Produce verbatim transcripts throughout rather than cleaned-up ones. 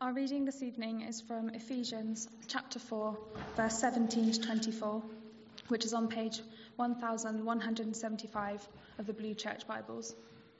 Our reading this evening is from Ephesians chapter four, verse seventeen to twenty-four, which is on page one thousand one hundred seventy-five of the Blue Church Bibles.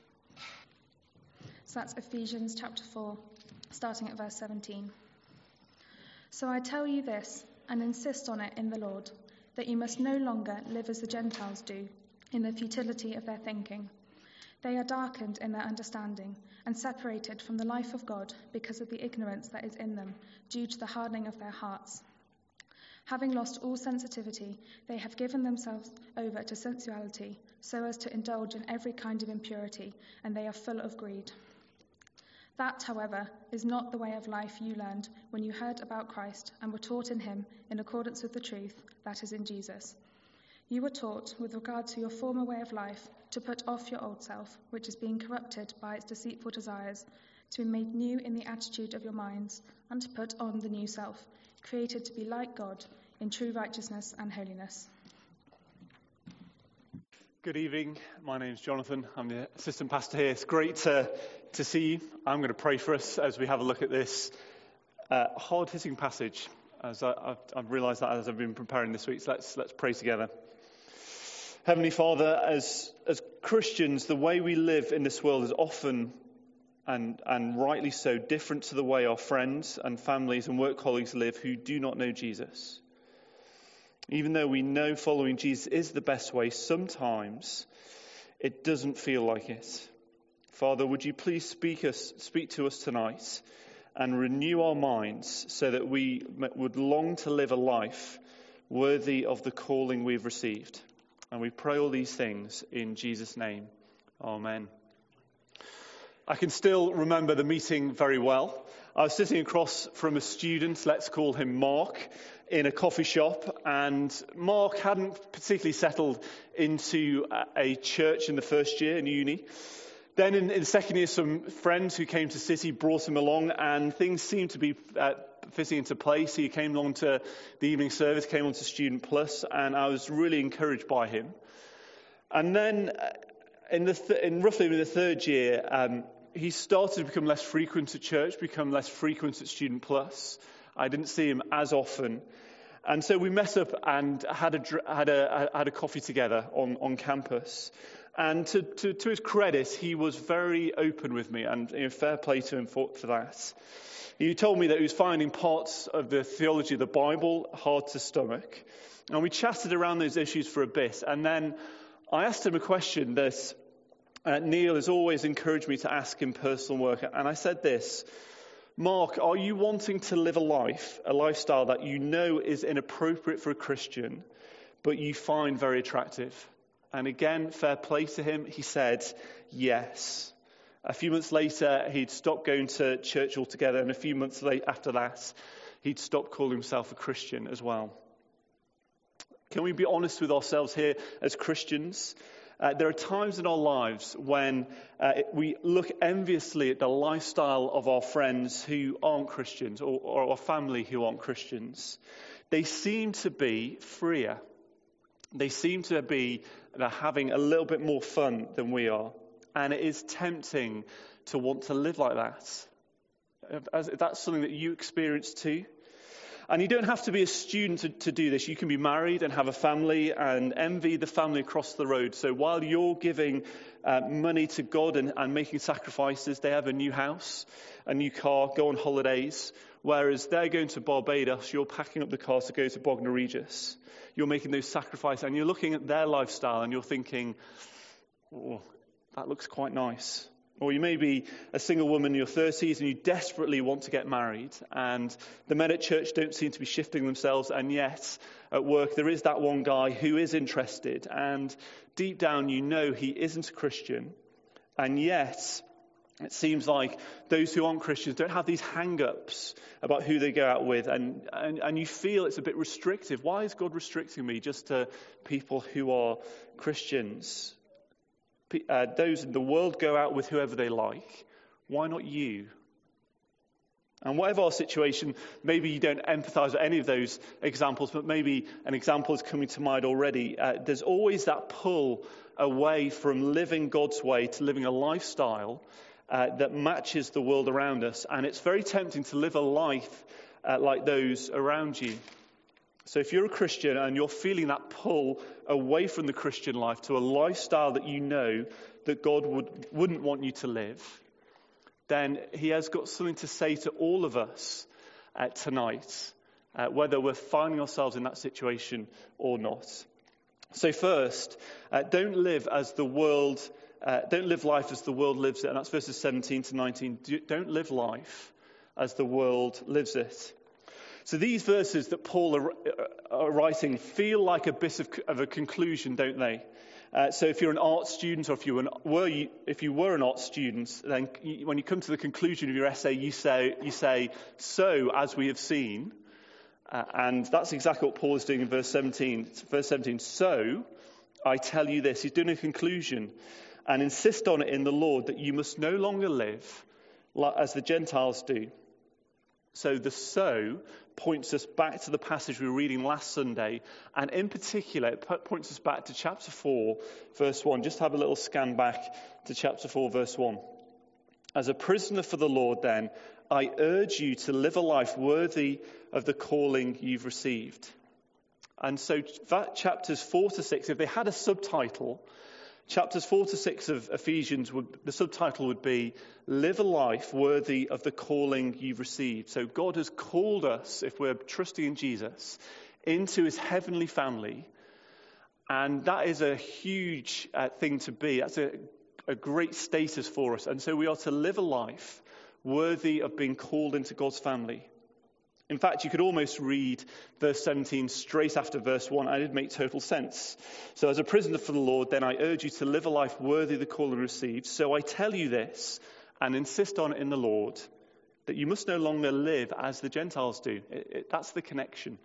So that's Ephesians chapter four, starting at verse seventeen. So I tell you this, and insist on it in the Lord, that you must no longer live as the Gentiles do, in the futility of their thinking. They are darkened in their understanding and separated from the life of God because of the ignorance that is in them, due to the hardening of their hearts. Having lost all sensitivity, they have given themselves over to sensuality, so as to indulge in every kind of impurity, and they are full of greed. That, however, is not the way of life you learned when you heard about Christ and were taught in him in accordance with the truth that is in Jesus. You were taught, with regard to your former way of life, to put off your old self, which is being corrupted by its deceitful desires, to be made new in the attitude of your minds, and to put on the new self, created to be like God in true righteousness and holiness. Good evening. My name's Jonathan. I'm the assistant pastor here. It's great to, to see you. I'm going to pray for us as we have a look at this uh, hard-hitting passage. As I, I've, I've realised that as I've been preparing this week, so let's let's pray together. Heavenly Father, as as Christians, the way we live in this world is often, and and rightly so, different to the way our friends and families and work colleagues live who do not know Jesus. Even though we know following Jesus is the best way, sometimes it doesn't feel like it. Father, would you please speak us, speak to us tonight and renew our minds so that we would long to live a life worthy of the calling we've received. And we pray all these things in Jesus' name. Amen. I can still remember the meeting very well. I was sitting across from a student, let's call him Mark, in a coffee shop, and Mark hadn't particularly settled into a church in the first year in uni. Then in, in the second year, some friends who came to City brought him along, and things seemed to be uh, fitting into place. He came along to the evening service, came on to Student Plus, and I was really encouraged by him. And then in, the th- in roughly in the third year, um, he started to become less frequent at church, become less frequent at Student Plus. I didn't see him as often. And so we met up and had a, had a, had a coffee together on, on campus. And to, to, to his credit, he was very open with me, and you know, fair play to him for, for that. He told me that he was finding parts of the theology of the Bible hard to stomach. And we chatted around those issues for a bit. And then I asked him a question that uh, Neil has always encouraged me to ask in personal work. And I said this: Mark, are you wanting to live a life, a lifestyle that you know is inappropriate for a Christian, but you find very attractive? And again, fair play to him, he said yes. A few months later, he'd stopped going to church altogether, and a few months later after that, he'd stopped calling himself a Christian as well. Can we be honest with ourselves here as Christians? Uh, there are times in our lives when uh, we look enviously at the lifestyle of our friends who aren't Christians, or, or our family who aren't Christians. They seem to be freer. They seem to be they're having a little bit more fun than we are. And it is tempting to want to live like that. If that's something that you experience too. And you don't have to be a student to, to do this. You can be married and have a family and envy the family across the road. So while you're giving uh, money to God and, and making sacrifices, they have a new house, a new car, go on holidays. Whereas they're going to Barbados, you're packing up the car to go to Bognor Regis. You're making those sacrifices and you're looking at their lifestyle and you're thinking, oh, that looks quite nice. Or you may be a single woman in your thirties and you desperately want to get married, and the men at church don't seem to be shifting themselves, and yet at work there is that one guy who is interested, and deep down you know he isn't a Christian, and yet it seems like those who aren't Christians don't have these hang-ups about who they go out with, and, and, and you feel it's a bit restrictive. Why is God restricting me just to people who are Christians? Uh, those in the world go out with whoever they like. Why not you? And whatever our situation, maybe you don't empathize with any of those examples, but maybe an example is coming to mind already. Uh, there's always that pull away from living God's way to living a lifestyle uh, that matches the world around us. And it's very tempting to live a life uh, like those around you. So if you're a Christian and you're feeling that pull away from the Christian life to a lifestyle that you know that God would, wouldn't want you to live, then he has got something to say to all of us uh, tonight, uh, whether we're finding ourselves in that situation or not. So first, uh, don't live as the world, uh, don't live life as the world lives it. And that's verses seventeen to nineteen. Don't live life as the world lives it. So these verses that Paul are, are writing feel like a bit of, of a conclusion, don't they? Uh, so if you're an art student, or if you were, an, were you, if you were an art student, then you, when you come to the conclusion of your essay, you say, you say, so as we have seen, uh, and that's exactly what Paul is doing in verse seventeen. Verse seventeen. So I tell you this. He's doing a conclusion, and insist on it in the Lord that you must no longer live as the Gentiles do. So the so points us back to the passage we were reading last Sunday, and in particular it points us back to chapter four, verse one. Just have a little scan back to chapter four, verse one. As a prisoner for the Lord, then, I urge you to live a life worthy of the calling you've received. And so that chapters four to six, if they had a subtitle, chapters four to six of Ephesians, would, the subtitle would be, Live a Life Worthy of the Calling You've Received. So God has called us, if we're trusting in Jesus, into his heavenly family. And that is a huge uh, thing to be. That's a, a great status for us. And so we are to live a life worthy of being called into God's family. In fact, you could almost read verse seventeen straight after verse one, and it'd make total sense. So as a prisoner for the Lord, then I urge you to live a life worthy of the calling received. So I tell you this, and insist on it in the Lord, that you must no longer live as the Gentiles do. It, it, that's the connection.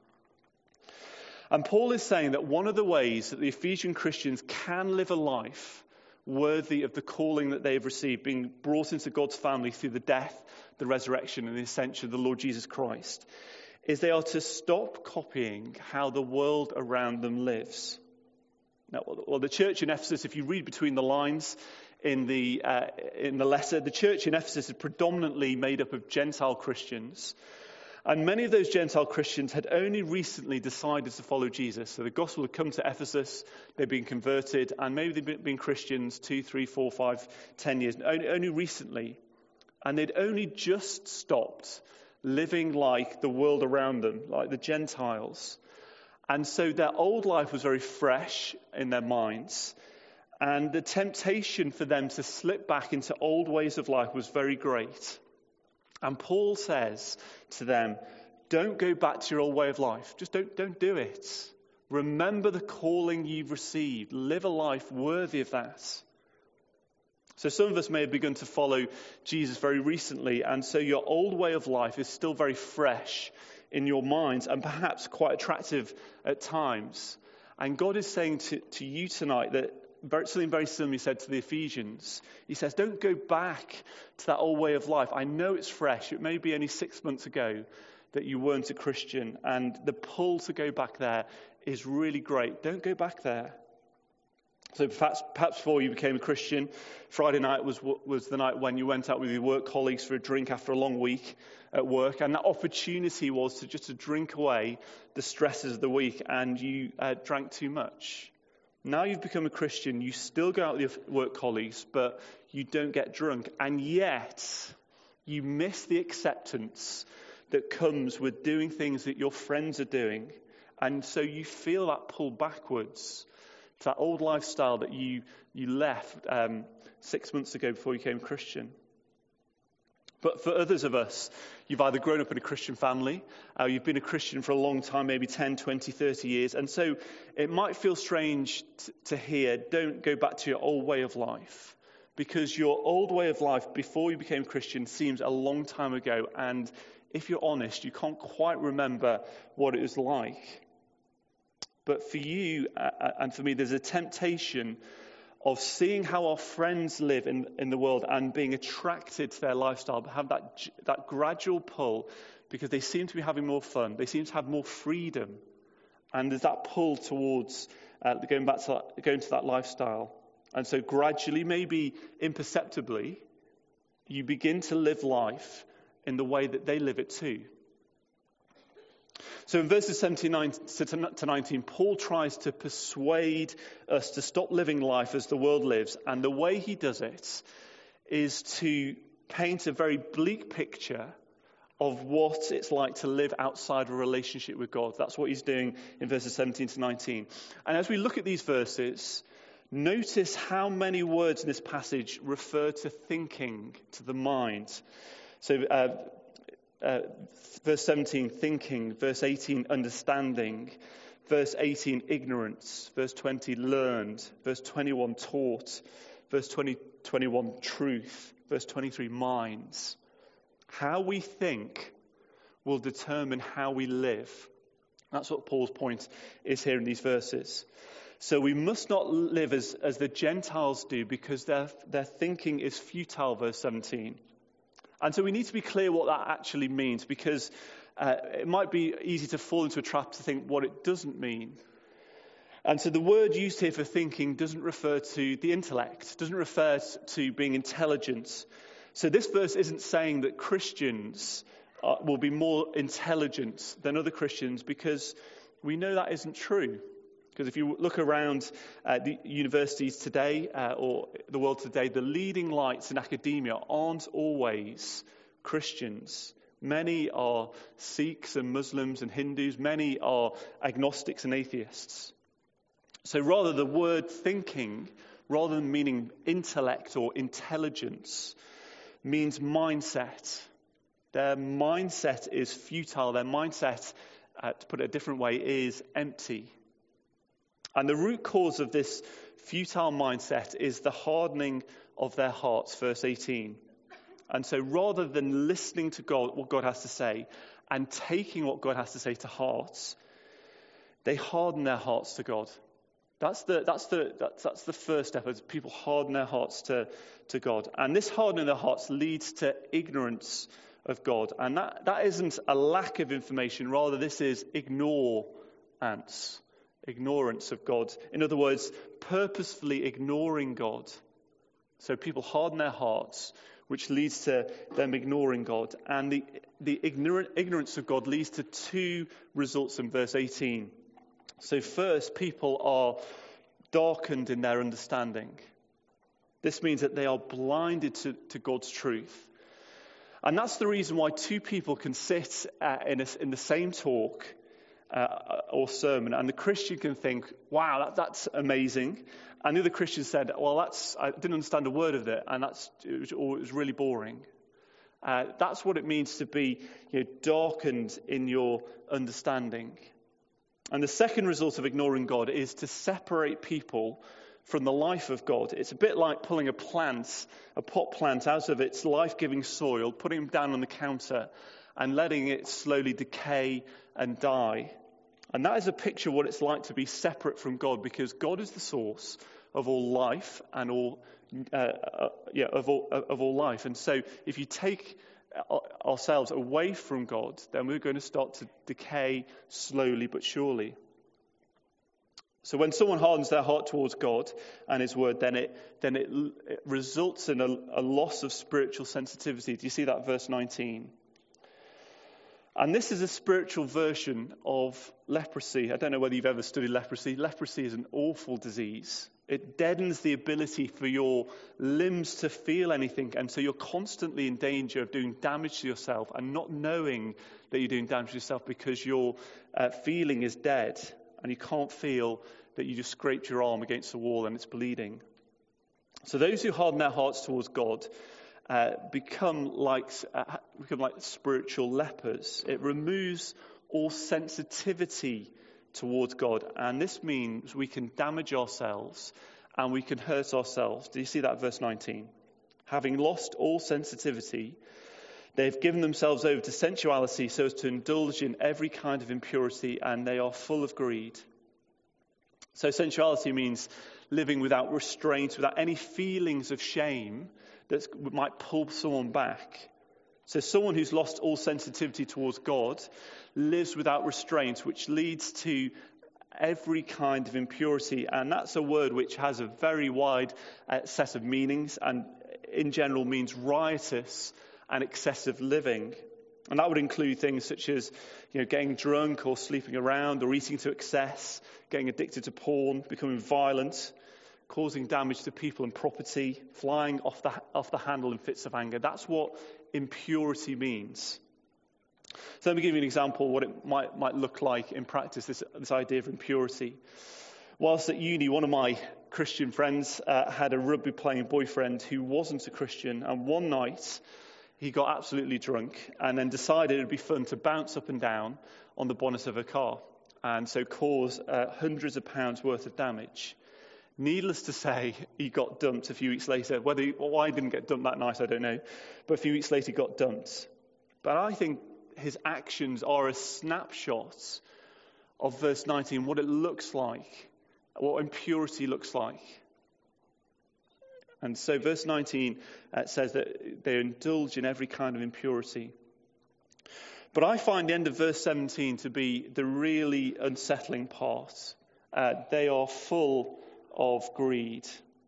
And Paul is saying that one of the ways that the Ephesian Christians can live a life worthy of the calling that they've received, being brought into God's family through the death, the resurrection, and the ascension of the Lord Jesus Christ, is they are to stop copying how the world around them lives. Now, well, the church in Ephesus, if you read between the lines in the uh, in the letter, the church in Ephesus is predominantly made up of Gentile Christians. And many of those Gentile Christians had only recently decided to follow Jesus. So the gospel had come to Ephesus, they'd been converted, and maybe they'd been Christians two, three, four, five, ten years, only, only recently. And they'd only just stopped living like the world around them, like the Gentiles. And so their old life was very fresh in their minds. And the temptation for them to slip back into old ways of life was very great. And Paul says to them, don't go back to your old way of life. Just don't, don't do it. Remember the calling you've received. Live a life worthy of that. So some of us may have begun to follow Jesus very recently, and so your old way of life is still very fresh in your minds and perhaps quite attractive at times. And God is saying to, to you tonight that Very, something very similar he said to the Ephesians. He says, don't go back to that old way of life. I know it's fresh. It may be only six months ago that you weren't a Christian, and the pull to go back there is really great. Don't go back there. So perhaps, perhaps before you became a Christian, Friday night was was the night when you went out with your work colleagues for a drink after a long week at work, and that opportunity was to just to drink away the stresses of the week, and you uh, drank too much. Now you've become a Christian, you still go out with your work colleagues, but you don't get drunk. And yet, you miss the acceptance that comes with doing things that your friends are doing. And so you feel that pull backwards to that old lifestyle that you, you left um, six months ago before you became a Christian. But for others of us, you've either grown up in a Christian family, or you've been a Christian for a long time, maybe ten, twenty, thirty years. And so it might feel strange t- to hear, don't go back to your old way of life. Because your old way of life before you became Christian seems a long time ago. And if you're honest, you can't quite remember what it was like. But for you uh, and for me, there's a temptation of seeing how our friends live in, in the world and being attracted to their lifestyle, but have that that gradual pull because they seem to be having more fun. They seem to have more freedom. And there's that pull towards uh, going back to that, going to that lifestyle. And so gradually, maybe imperceptibly, you begin to live life in the way that they live it too. So in verses seventeen to nineteen, Paul tries to persuade us to stop living life as the world lives. And the way he does it is to paint a very bleak picture of what it's like to live outside of a relationship with God. That's what he's doing in verses seventeen to nineteen. And as we look at these verses, notice how many words in this passage refer to thinking, to the mind. So uh, uh, verse seventeen, thinking. Verse eighteen, understanding. Verse eighteen, ignorance. Verse twenty, learned. Verse twenty-one, taught. Verse twenty, twenty-one, truth. Verse twenty-three, minds. How we think will determine how we live. That's what Paul's point is here in these verses. So we must not live as, as the Gentiles do, because their, their thinking is futile, verse seventeen. And so we need to be clear what that actually means, because uh, it might be easy to fall into a trap to think what it doesn't mean. And so the word used here for thinking doesn't refer to the intellect, doesn't refer to being intelligent. So this verse isn't saying that Christians uh, will be more intelligent than other Christians, because we know that isn't true. Because if you look around uh, the universities today uh, or the world today, the leading lights in academia aren't always Christians. Many are Sikhs and Muslims and Hindus. Many are agnostics and atheists. So rather, the word thinking, rather than meaning intellect or intelligence, means mindset. Their mindset is futile. Their mindset, uh, to put it a different way, is empty. And the root cause of this futile mindset is the hardening of their hearts, verse eighteen. And so rather than listening to God, what God has to say, and taking what God has to say to hearts, they harden their hearts to God. That's the that's the that's, that's the first step, as people harden their hearts to, to God. And this hardening of their hearts leads to ignorance of God. And that, that isn't a lack of information, rather this is ignorance. Ignorance of God. In other words, purposefully ignoring God. So people harden their hearts, which leads to them ignoring God. And the, the ignorant, ignorance of God leads to two results in verse eighteen. So first, people are darkened in their understanding. This means that they are blinded to, to God's truth. And that's the reason why two people can sit uh, in, a, in the same talk uh, or sermon, and the Christian can think, wow, that, that's amazing. And the other Christian said, well, that's I didn't understand a word of it, and that's it was, or it was really boring. Uh, that's what it means to be you know, darkened in your understanding. And the second result of ignoring God is to separate people from the life of God. It's a bit like pulling a plant, a pot plant, out of its life-giving soil, putting it down on the counter, and letting it slowly decay and die. And that is a picture of what it's like to be separate from God, because God is the source of all life and all, uh, uh, yeah, of all of all life. And so, if you take ourselves away from God, then we're going to start to decay slowly but surely. So when someone hardens their heart towards God and His Word, then it then it, it results in a, a loss of spiritual sensitivity. Do you see that, verse nineteen? And this is a spiritual version of leprosy. I don't know whether you've ever studied leprosy. Leprosy is an awful disease. It deadens the ability for your limbs to feel anything, and so you're constantly in danger of doing damage to yourself and not knowing that you're doing damage to yourself, because your uh, feeling is dead and you can't feel that you just scraped your arm against the wall and it's bleeding. So those who harden their hearts towards God uh, become like uh, become like spiritual lepers. It removes all sensitivity towards God, and this means we can damage ourselves and we can hurt ourselves. Do you see that, verse nineteen? Having lost all sensitivity, they've given themselves over to sensuality so as to indulge in every kind of impurity, and they are full of greed. So sensuality means living without restraint, without any feelings of shame that might pull someone back. So someone who's lost all sensitivity towards God lives without restraint, which leads to every kind of impurity. And that's a word which has a very wide uh, set of meanings. And in general means riotous and excessive living. And that would include things such as, you know, getting drunk or sleeping around or eating to excess, getting addicted to porn, becoming violent, causing damage to people and property, flying off the, off the handle in fits of anger. That's what impurity means. So let me give you an example of what it might, might look like in practice, this, this idea of impurity. Whilst at uni, one of my Christian friends uh, had a rugby-playing boyfriend who wasn't a Christian, and one night he got absolutely drunk and then decided it would be fun to bounce up and down on the bonnet of a car and so cause uh, hundreds of pounds worth of damage. Needless to say, he got dumped a few weeks later. Whether he, why he didn't get dumped that night, I don't know. But a few weeks later, he got dumped. But I think his actions are a snapshot of verse nineteen, what it looks like, what impurity looks like. And so verse nineteen uh, says that they indulge in every kind of impurity. But I find the end of verse seventeen to be the really unsettling part. Uh, they are full of greed.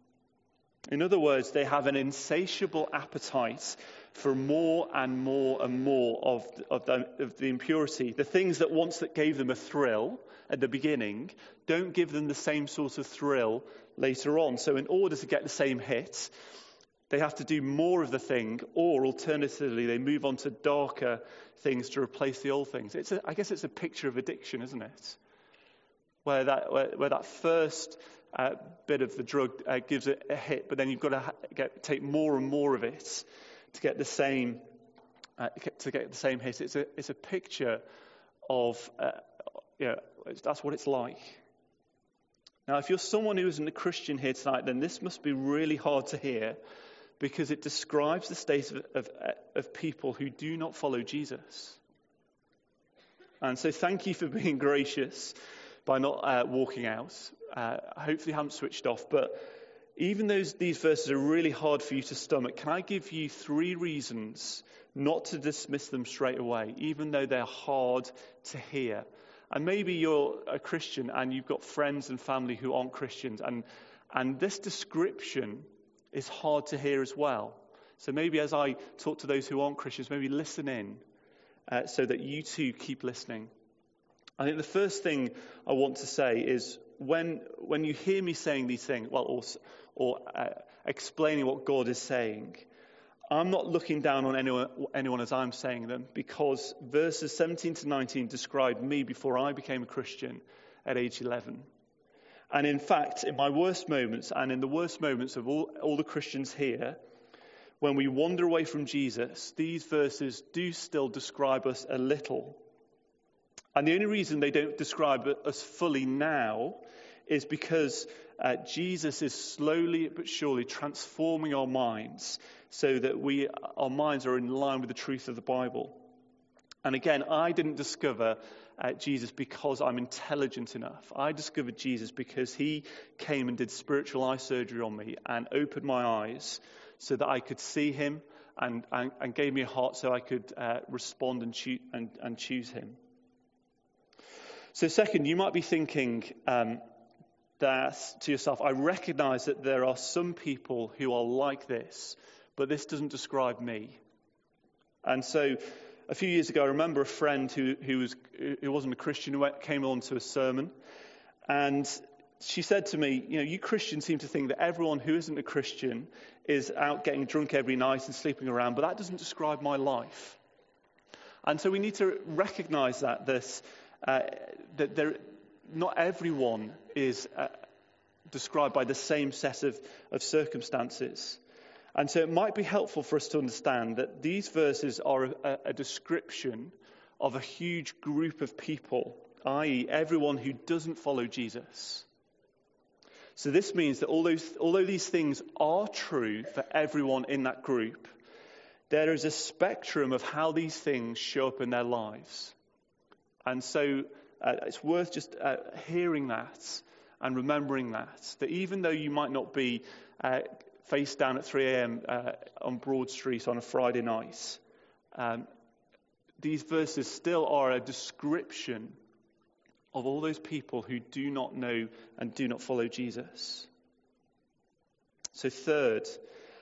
In other words, they have an insatiable appetite for more and more and more of, of, the, of the impurity. The things that once that gave them a thrill at the beginning don't give them the same sort of thrill later on. So in order to get the same hit, they have to do more of the thing, or alternatively, they move on to darker things to replace the old things. It's a, I guess it's a picture of addiction, isn't it? Where that, where, where that first uh, bit of the drug uh, gives it a hit, but then you've got to ha- get, take more and more of it to get the same uh, to get the same hit. It's a it's a picture of uh, you know, that's what it's like. Now, if you're someone who isn't a Christian here tonight, then this must be really hard to hear, because it describes the state of of, of people who do not follow Jesus. And so, thank you for being gracious by not uh, walking out. Uh, hopefully you haven't switched off. But even though these verses are really hard for you to stomach, can I give you three reasons not to dismiss them straight away, even though they're hard to hear? And maybe you're a Christian and you've got friends and family who aren't Christians, and, and this description is hard to hear as well. So maybe as I talk to those who aren't Christians, maybe listen in uh, so that you too keep listening. I think the first thing I want to say is when when you hear me saying these things, well, or, or uh, explaining what God is saying, I'm not looking down on anyone, anyone as I'm saying them, because verses seventeen to nineteen describe me before I became a Christian at age eleven. And in fact, in my worst moments, and in the worst moments of all, all the Christians here, when we wander away from Jesus, these verses do still describe us a little. And the only reason they don't describe us fully now is because uh, Jesus is slowly but surely transforming our minds so that we, our minds are in line with the truth of the Bible. And again, I didn't discover uh, Jesus because I'm intelligent enough. I discovered Jesus because he came and did spiritual eye surgery on me and opened my eyes so that I could see him, and, and, and gave me a heart so I could uh, respond and, choo- and, and choose him. So second, you might be thinking um, that to yourself, I recognize that there are some people who are like this, but this doesn't describe me. And so a few years ago, I remember a friend who, who, was, who wasn't a Christian who came on to a sermon, and she said to me, you know, you Christians seem to think that everyone who isn't a Christian is out getting drunk every night and sleeping around, but that doesn't describe my life. And so we need to recognize that this Uh, that there, not everyone is uh, described by the same set of, of circumstances. And so it might be helpful for us to understand that these verses are a, a description of a huge group of people, that is everyone who doesn't follow Jesus. So this means that although, although these things are true for everyone in that group, there is a spectrum of how these things show up in their lives. And so uh, it's worth just uh, hearing that and remembering that, that even though you might not be uh, face down at three a.m. Uh, on Broad Street on a Friday night, um, these verses still are a description of all those people who do not know and do not follow Jesus. So third,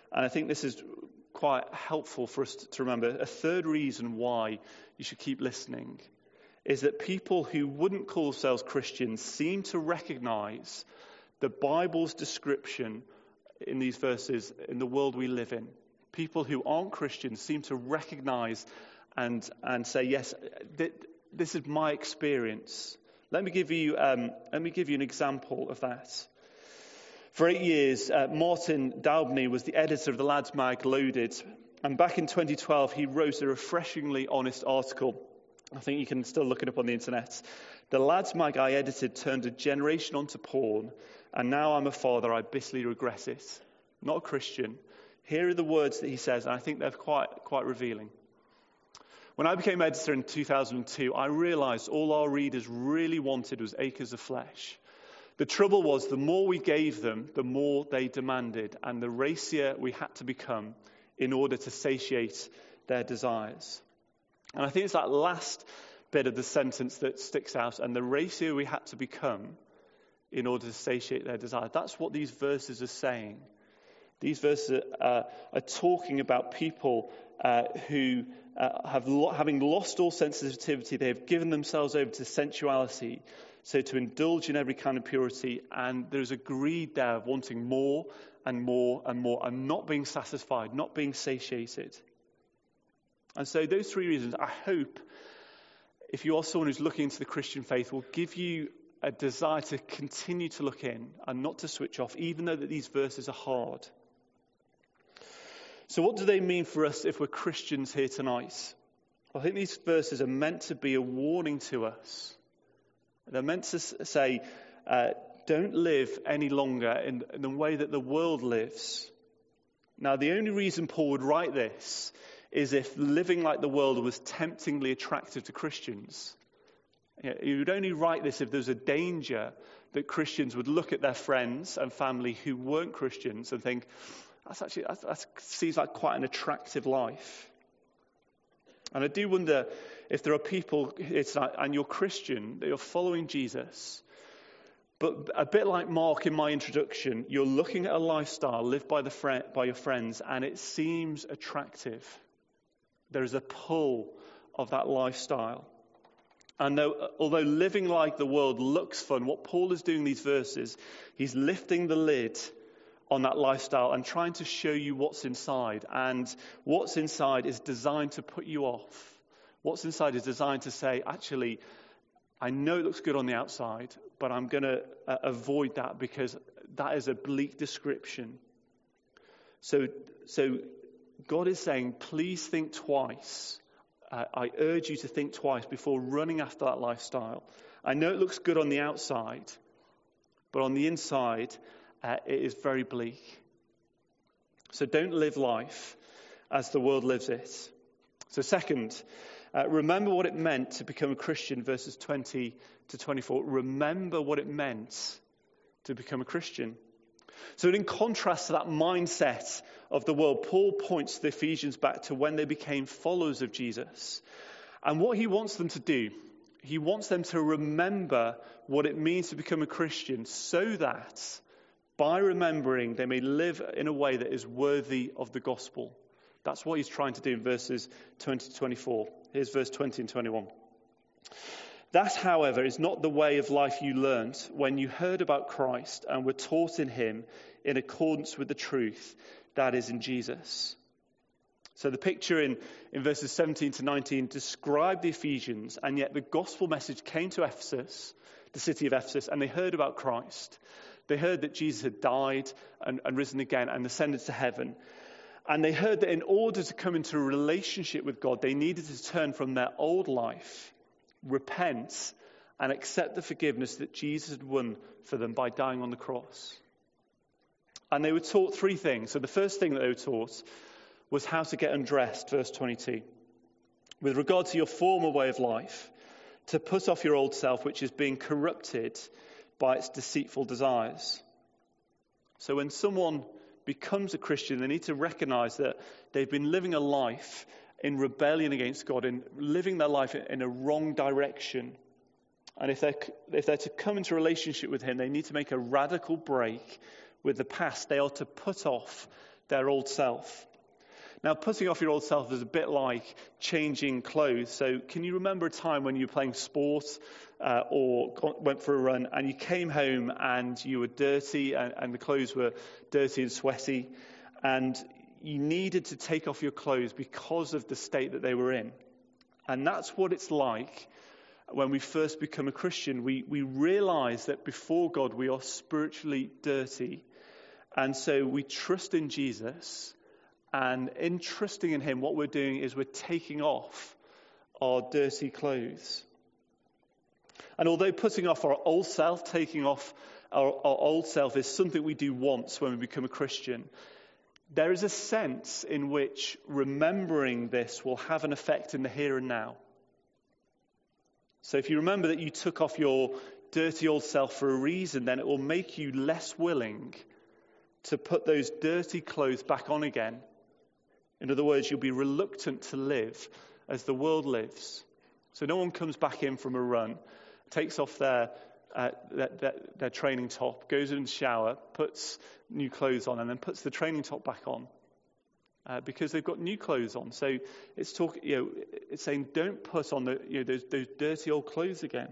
And I think this is quite helpful for us to remember. A third reason why you should keep listening is that people who wouldn't call themselves Christians seem to recognize the Bible's description in these verses in the world we live in. People who aren't Christians seem to recognize and and say, yes, th- this is my experience. Let me give you um, let me give you an example of that. For eight years, uh, Martin Daubney was the editor of the Lads Mag Loaded, and back in twenty twelve, he wrote a refreshingly honest article. I think you can still look it up on the internet. The Lads Mag I edited turned a generation onto porn, and now I'm a father, I bitterly regret it. Not a Christian. Here are the words that he says, and I think they're quite quite revealing. When I became editor in two thousand two, I realized all our readers really wanted was acres of flesh. The trouble was, the more we gave them, the more they demanded, and the racier we had to become in order to satiate their desires. And I think it's that last bit of the sentence that sticks out, and the racier we had to become in order to satiate their desires. That's what these verses are saying. These verses are, are talking about people uh, who uh, have lo- having lost all sensitivity, they have given themselves over to sensuality, so to indulge in every kind of purity, and there's a greed there of wanting more and more and more, and not being satisfied, not being satiated. And so those three reasons, I hope, if you are someone who's looking into the Christian faith, will give you a desire to continue to look in and not to switch off, even though that these verses are hard. So what do they mean for us if we're Christians here tonight? I think these verses are meant to be a warning to us. They're meant to say, uh, don't live any longer in, in the way that the world lives. Now, the only reason Paul would write this is if living like the world was temptingly attractive to Christians. He would only write this if there was a danger that Christians would look at their friends and family who weren't Christians and think, that's actually, that, that seems like quite an attractive life. And I do wonder if there are people, it's like, and you're Christian, that you're following Jesus, but a bit like Mark in my introduction, you're looking at a lifestyle lived by the friend, by your friends, and it seems attractive. There is a pull of that lifestyle. And though, although living like the world looks fun, what Paul is doing in these verses, he's lifting the lid on that lifestyle and trying to show you what's inside. And what's inside is designed to put you off. What's inside is designed to say, actually, I know it looks good on the outside, but I'm going to uh, avoid that because that is a bleak description. So, so God is saying, please think twice. Uh, I urge you to think twice before running after that lifestyle. I know it looks good on the outside, but on the inside, uh, it is very bleak. So don't live life as the world lives it. So second, uh, remember what it meant to become a Christian, verses twenty to twenty-four. Remember what it meant to become a Christian. So in contrast to that mindset of the world, Paul points the Ephesians back to when they became followers of Jesus. And what he wants them to do, he wants them to remember what it means to become a Christian so that by remembering they may live in a way that is worthy of the gospel. That's what he's trying to do in verses twenty to twenty-four. Here's verse twenty and twenty-one. That, however, is not the way of life you learned when you heard about Christ and were taught in him in accordance with the truth that is in Jesus. So the picture in, in verses seventeen to nineteen described the Ephesians, and yet the gospel message came to Ephesus, the city of Ephesus, and they heard about Christ. They heard that Jesus had died and, and risen again and ascended to heaven. And they heard that in order to come into a relationship with God, they needed to turn from their old life, repent, and accept the forgiveness that Jesus had won for them by dying on the cross. And they were taught three things. So the first thing that they were taught was how to get undressed, verse twenty-two. With regard to your former way of life, to put off your old self, which is being corrupted by its deceitful desires. So when someone becomes a Christian, they need to recognize that they've been living a life in rebellion against God, in living their life in a wrong direction. And if they're, if they're to come into a relationship with him, they need to make a radical break with the past. They are to put off their old self. Now, putting off your old self is a bit like changing clothes. So can you remember a time when you were playing sport uh, or went for a run and you came home and you were dirty and, and the clothes were dirty and sweaty and you needed to take off your clothes because of the state that they were in? And that's what it's like when we first become a Christian. We, we realize that before God we are spiritually dirty. And so we trust in Jesus. And in trusting in him, what we're doing is we're taking off our dirty clothes. And although putting off our old self, taking off our, our old self is something we do once when we become a Christian, there is a sense in which remembering this will have an effect in the here and now. So if you remember that you took off your dirty old self for a reason, then it will make you less willing to put those dirty clothes back on again. In other words, you'll be reluctant to live as the world lives. So no one comes back in from a run, takes off their, uh, their, their, their training top, goes in the shower, puts new clothes on, and then puts the training top back on uh, because they've got new clothes on. So it's talk, you know, it's saying don't put on the, you know, those, those dirty old clothes again.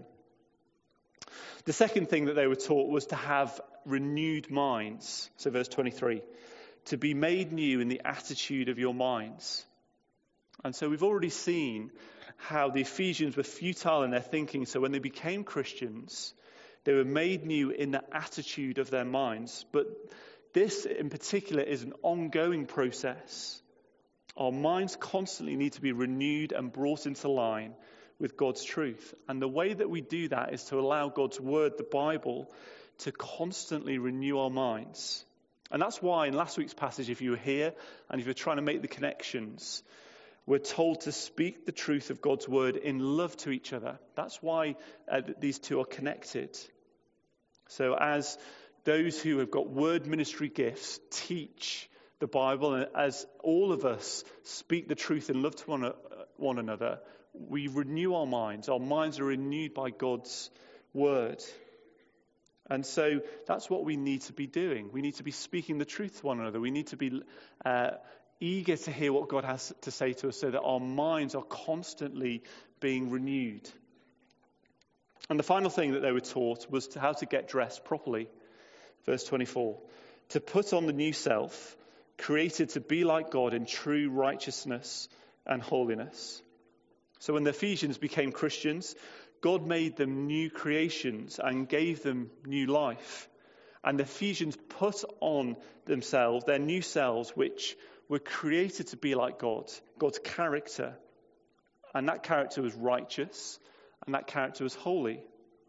The second thing that they were taught was to have renewed minds. So verse twenty-three. To be made new in the attitude of your minds. And so we've already seen how the Ephesians were futile in their thinking. So when they became Christians, they were made new in the attitude of their minds. But this in particular is an ongoing process. Our minds constantly need to be renewed and brought into line with God's truth. And the way that we do that is to allow God's word, the Bible, to constantly renew our minds. And that's why in last week's passage, if you were here and if you're trying to make the connections, we're told to speak the truth of God's word in love to each other. That's why uh, these two are connected. So as those who have got word ministry gifts teach the Bible, and as all of us speak the truth in love to one, uh, one another, we renew our minds. Our minds are renewed by God's word. And so that's what we need to be doing. We need to be speaking the truth to one another. We need to be uh, eager to hear what God has to say to us so that our minds are constantly being renewed. And the final thing that they were taught was to how to get dressed properly. Verse twenty-four. To put on the new self, created to be like God in true righteousness and holiness. So when the Ephesians became Christians, God made them new creations and gave them new life. And the Ephesians put on themselves their new selves, which were created to be like God, God's character. And that character was righteous, and that character was holy.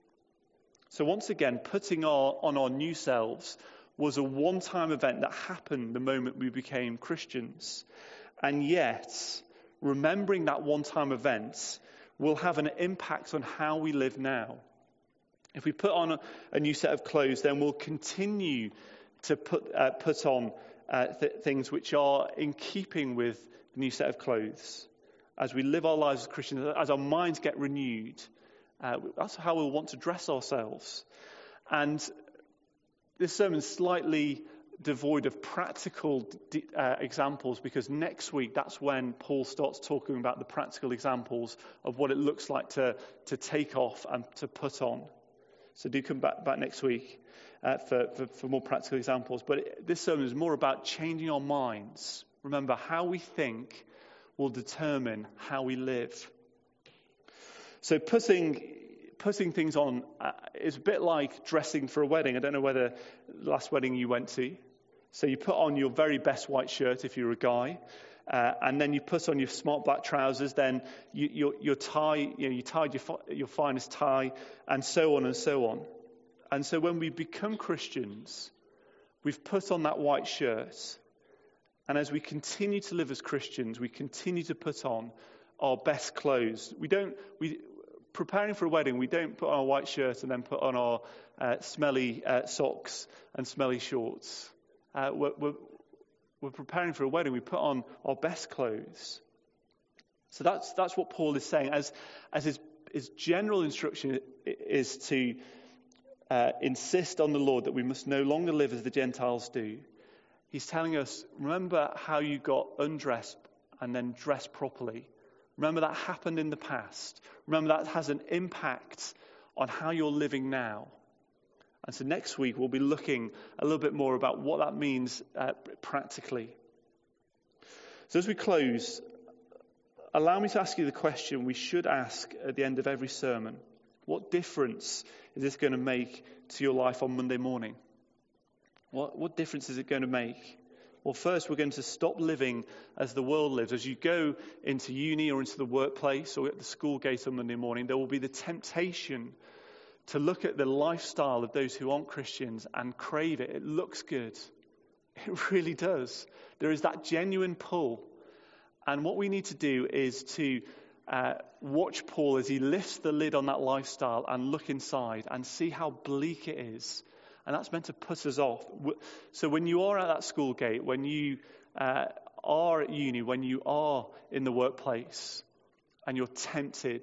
So once again, putting our, on our new selves was a one-time event that happened the moment we became Christians. And yet, remembering that one-time event will have an impact on how we live now. If we put on a, a new set of clothes, then we'll continue to put uh, put on uh, th- things which are in keeping with the new set of clothes. As we live our lives as Christians, as our minds get renewed, uh, that's how we'll want to dress ourselves. And this sermon is slightly devoid of practical uh, examples, because next week that's when Paul starts talking about the practical examples of what it looks like to, to take off and to put on. So do come back, back next week uh, for, for, for more practical examples. But it, this sermon is more about changing our minds. Remember, how we think will determine how we live. So putting putting things on uh, is a bit like dressing for a wedding. I don't know whether the last wedding you went to. So you put on your very best white shirt if you're a guy, uh, and then you put on your smart black trousers. Then you, your, your tie, you know, you tied your your finest tie, and so on and so on. And so when we become Christians, we've put on that white shirt, and as we continue to live as Christians, we continue to put on our best clothes. We don't we. Preparing for a wedding, we don't put on a white shirt and then put on our uh, smelly uh, socks and smelly shorts. Uh, we're, we're, we're preparing for a wedding. We put on our best clothes. So that's that's what Paul is saying. As as his his general instruction is to uh, insist on the Lord that we must no longer live as the Gentiles do. He's telling us, remember how you got undressed and then dressed properly. Remember that happened in the past. Remember that has an impact on how you're living now. And so next week we'll be looking a little bit more about what that means uh, practically. So as we close, allow me to ask you the question we should ask at the end of every sermon. What difference is this going to make to your life on Monday morning? What, what difference is it going to make? Well, first, we're going to stop living as the world lives. As you go into uni or into the workplace or at the school gate on Monday morning, there will be the temptation to look at the lifestyle of those who aren't Christians and crave it. It looks good. It really does. There is that genuine pull. And what we need to do is to uh, watch Paul as he lifts the lid on that lifestyle and look inside and see how bleak it is. And that's meant to put us off. So when you are at that school gate, when you uh, are at uni, when you are in the workplace and you're tempted,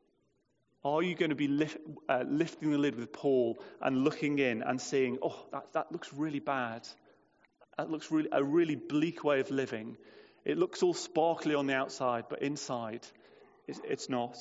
are you going to be lift, uh, lifting the lid with Paul and looking in and seeing, oh, that, that looks really bad. That looks really a really bleak way of living. It looks all sparkly on the outside, but inside it's, it's not.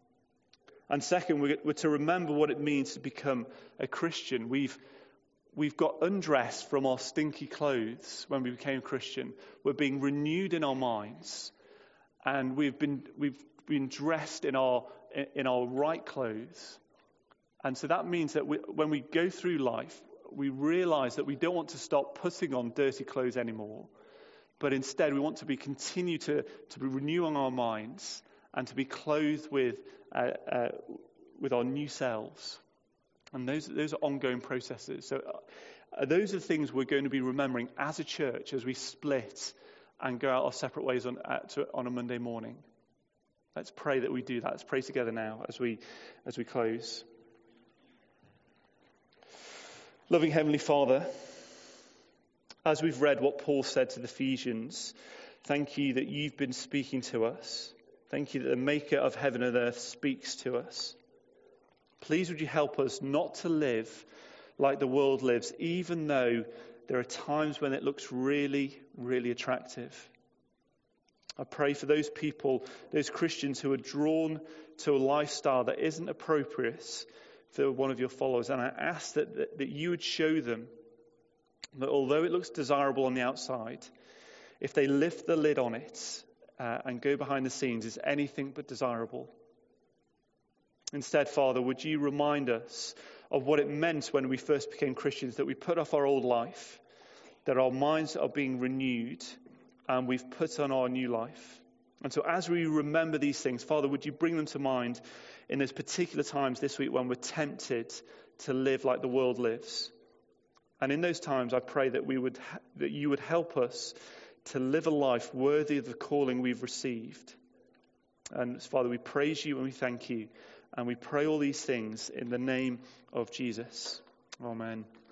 And second, we're, we're to remember what it means to become a Christian. We've We've got undressed from our stinky clothes when we became Christian. We're being renewed in our minds, and we've been we've been dressed in our in our right clothes. And so that means that we, when we go through life, we realise that we don't want to stop putting on dirty clothes anymore, but instead we want to be continue to to be renewing our minds and to be clothed with uh, uh, with our new selves. And those, those are ongoing processes. So uh, those are the things we're going to be remembering as a church as we split and go out our separate ways on, uh, to, on a Monday morning. Let's pray that we do that. Let's pray together now as we, as we close. Loving Heavenly Father, as we've read what Paul said to the Ephesians, thank you that you've been speaking to us. Thank you that the Maker of heaven and earth speaks to us. Please would you help us not to live like the world lives, even though there are times when it looks really, really attractive. I pray for those people, those Christians who are drawn to a lifestyle that isn't appropriate for one of your followers. And I ask that, that, that you would show them that although it looks desirable on the outside, if they lift the lid on it uh, and go behind the scenes, it's anything but desirable. Instead, Father, would you remind us of what it meant when we first became Christians, that we put off our old life, that our minds are being renewed, and we've put on our new life. And so as we remember these things, Father, would you bring them to mind in those particular times this week when we're tempted to live like the world lives. And in those times, I pray that we would that you would help us to live a life worthy of the calling we've received. And Father, we praise you and we thank you. And we pray all these things in the name of Jesus. Amen.